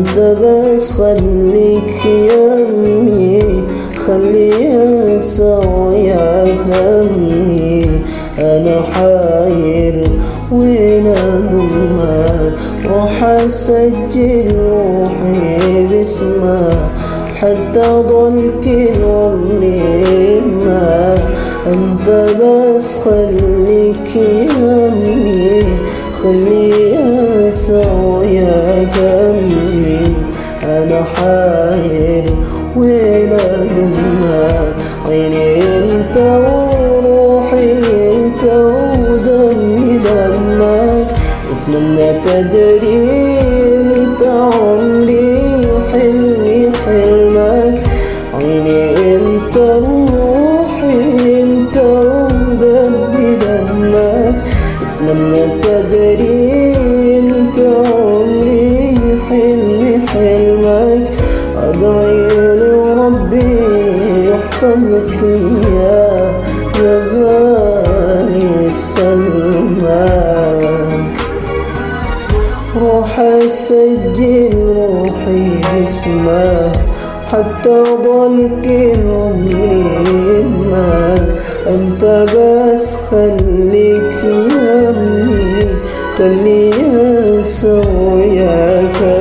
انت بس خليك يمي، خلي ينسى وياك همي. انا حاير وين اضمك، روح اسجل روحي باسمك حتى ضل كل عمري معك. انت بس خليك يمي، خلي انسى وياك همي. انا حاير وين اضمك، عيني انت وروحي انت ودمي دمك. اتمنى تدري انت عمري وحلمي حلمك، عيني انت روحي انت ودمي دمك. اتمنى تدري انت عمري حلمي حلمك. ادعي لربي يحفظك يا غالي سلمك. روح اسجل روحي باسمك حتى ضل كل عمري معك. انت بس خليك يمي، خلي انسى وياك